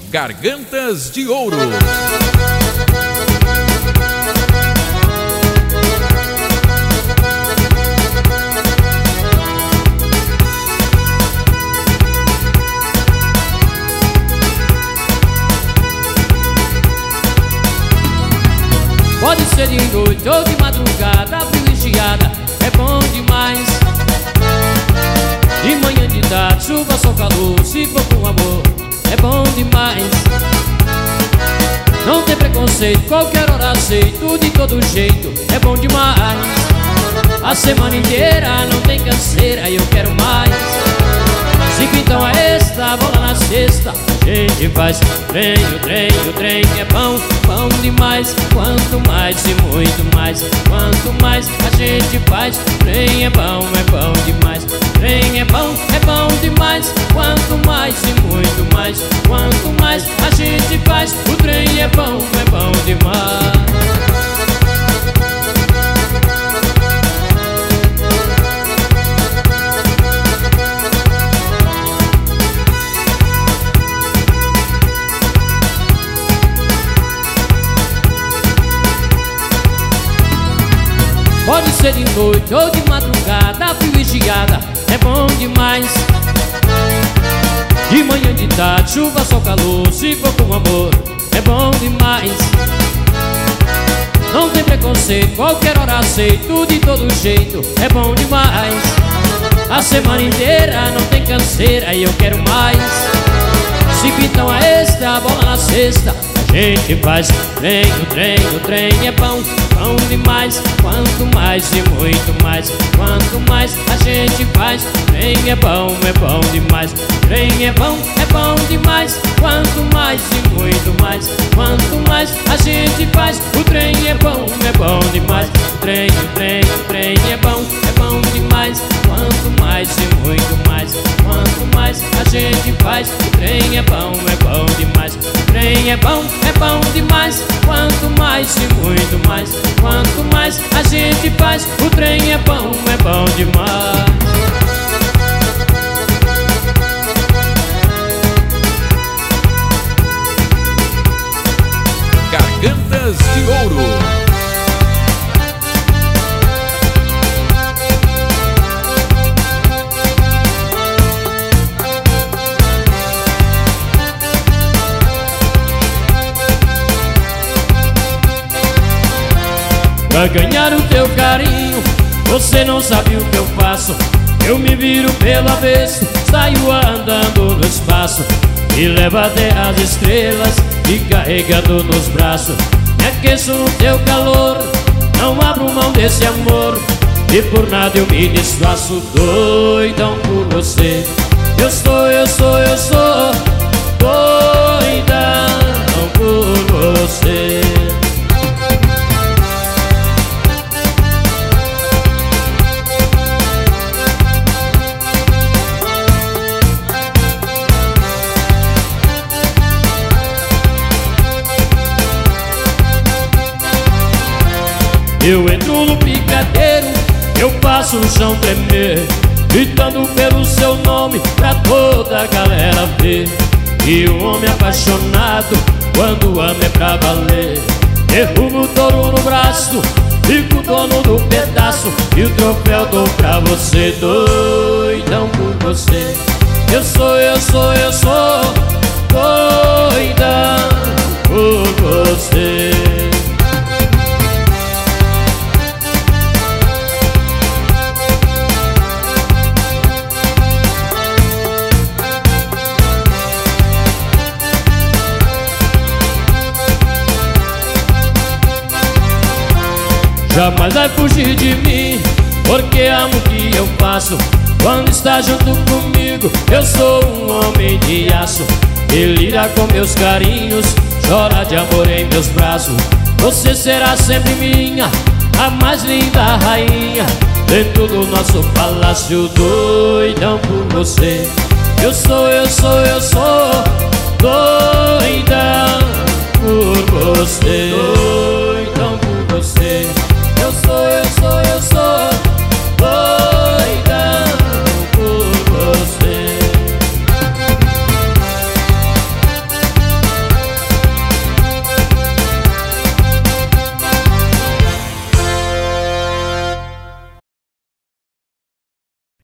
Gargantas de Ouro. Pode ser de noite ou de madrugada, privilegiada, é bom demais. De manhã, de tarde, chuva, sol, calor, se for com amor, é bom demais. Não tem preconceito, qualquer hora aceito, de todo jeito, é bom demais. A semana inteira não tem canseira, eu quero mais. Siga então a esta, bola na cesta, a gente faz trem, o trem é bom, bom demais. Quanto mais e muito mais, quanto mais a gente faz, trem é bom demais. Trem é bom demais. Quanto mais e muito mais, quanto mais a gente faz, o trem é bom demais. Pode ser de noite ou de madrugada, privilegiada, é bom demais. De manhã, de tarde, chuva, sol, calor, se for com amor, é bom demais. Não tem preconceito, qualquer hora aceito, de todo jeito, é bom demais. A semana inteira não tem canseira e eu quero mais. Siga então a esta, a bola na cesta, a gente faz trem, o trem é bom demais. Quanto mais e muito mais, quanto mais a gente faz, trem é bom demais. Trem é bom demais. Quanto mais e muito mais, quanto mais a gente faz, o trem é bom demais. O trem é bom demais. Quanto mais e muito mais, quanto mais a gente faz, o trem é bom demais. O trem é bom demais. Quanto mais e muito mais, quanto mais a gente faz, o trem é bom demais. Gargantas de Ouro. Pra ganhar o teu carinho, você não sabe o que eu faço. Eu me viro pelo avesso, saio andando no espaço, me leva até as estrelas e carregando nos braços. Me aqueço no teu calor, não abro mão desse amor, e por nada eu me desfaço. Doidão por você, eu sou doidão por você. Eu entro no picadeiro, eu faço o chão tremer, gritando pelo seu nome pra toda a galera ver. E um homem apaixonado, quando ama é pra valer. Derrubo o touro no braço, fico dono do pedaço, e o troféu dou pra você. Doidão por você, eu sou doidão por você. Jamais vai fugir de mim, porque amo o que eu faço. Quando está junto comigo, eu sou um homem de aço. Delira com meus carinhos, chora de amor em meus braços. Você será sempre minha, a mais linda rainha, dentro do nosso palácio. Doidão por você, eu sou doidão.